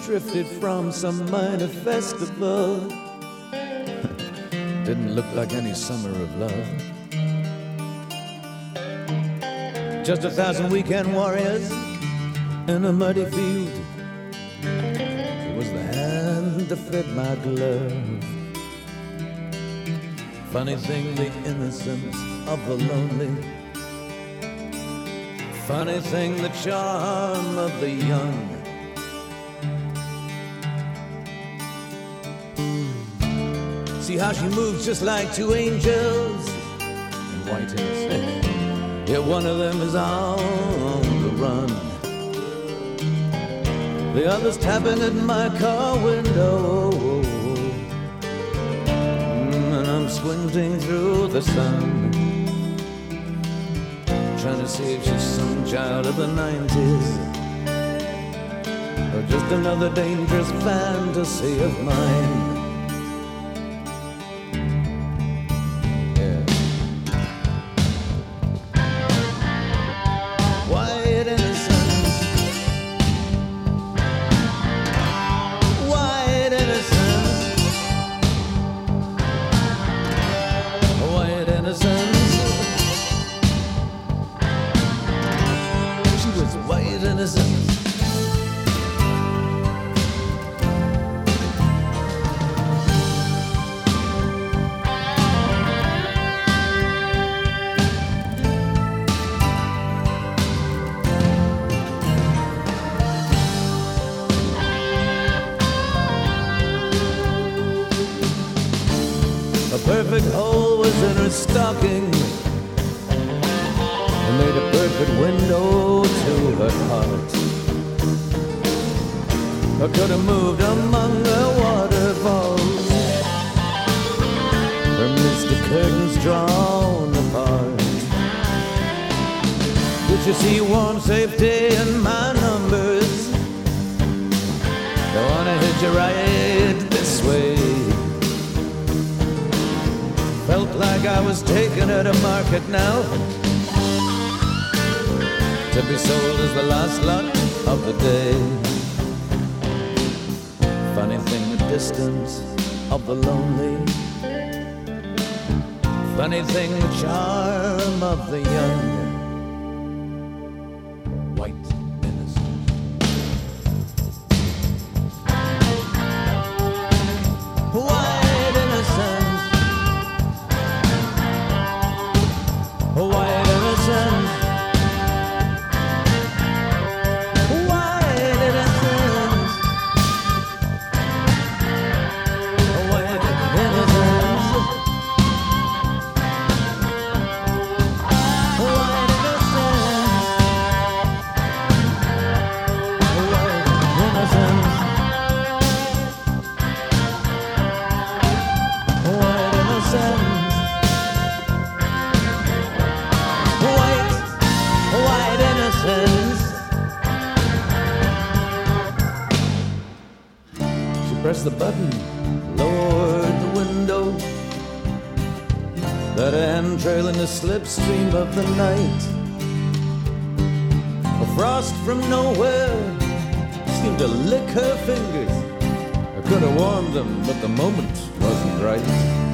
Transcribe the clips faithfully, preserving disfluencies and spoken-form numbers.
drifted from some minor festival. Didn't look like any summer of love. Just a thousand weekend warriors in a muddy field. It was the hand that fed my glove. Funny thing, the innocence of the lonely. Funny thing, the charm of the young. See how she moves just like two angels in white innocence. Yeah, one of them is on the run. The other's tapping at my car window. Mm, and I'm squinting through the sun, trying to see if she's some child of the nineties, or just another dangerous fantasy of mine. Perfect hole was in her stocking, and made a perfect window to her heart. I could have moved among the waterfalls, her misty curtains drawn apart. Did you see warm safety in my numbers? Don't wanna hit you right this way. Felt like I was taken at a market now, to be sold as the last lot of the day. Funny thing, the distance of the lonely. Funny thing, the charm of the young. White innocence. White innocence. White innocence, white innocence, white innocence, white innocence. Press the button, lowered the window, let her hand trail in the slipstream of the night. A frost from nowhere seemed to lick her fingers. I could have warmed them, but the moment wasn't right.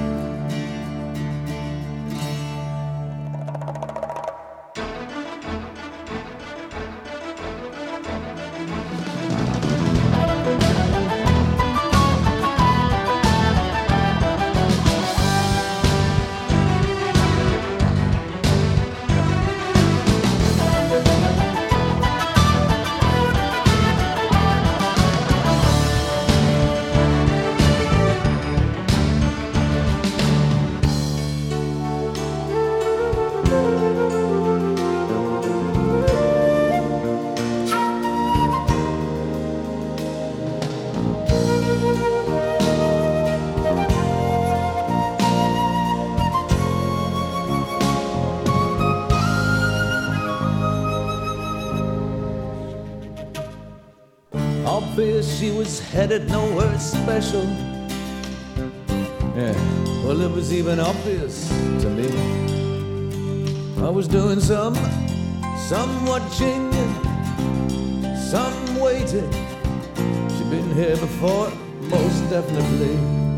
Obvious she was headed nowhere special. Yeah, well, it was even obvious to me. I was doing some, some watching, some waiting. She'd been here before, most definitely.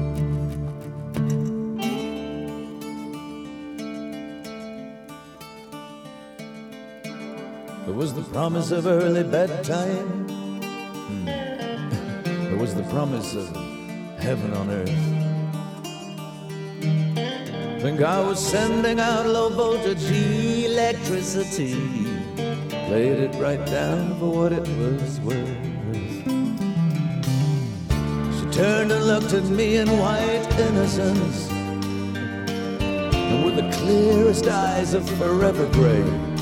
There was the promise of early bedtime. Hmm. There was the promise of heaven on earth. Think I was sending out low voltage electricity. Played it right down for what it was worth. She turned and looked at me in white innocence, and with the clearest eyes of forever gray,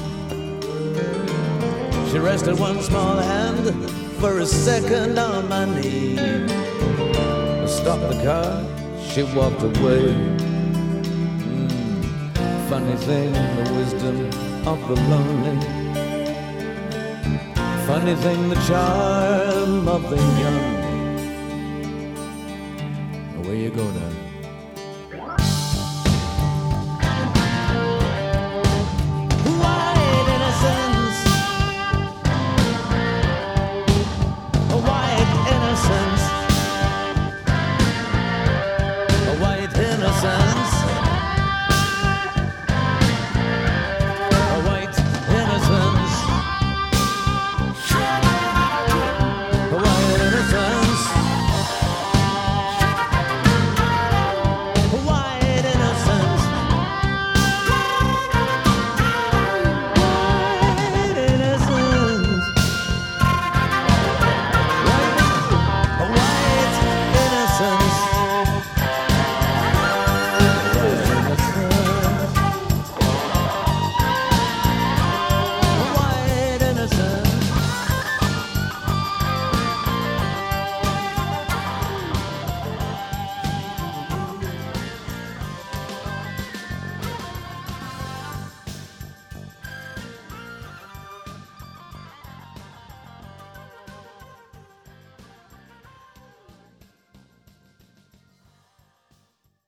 she rested one small hand for a second on my knee. I stopped the car, she walked away. Mm, funny thing, the wisdom of the lonely. Funny thing, the charm of the young. Where you go now?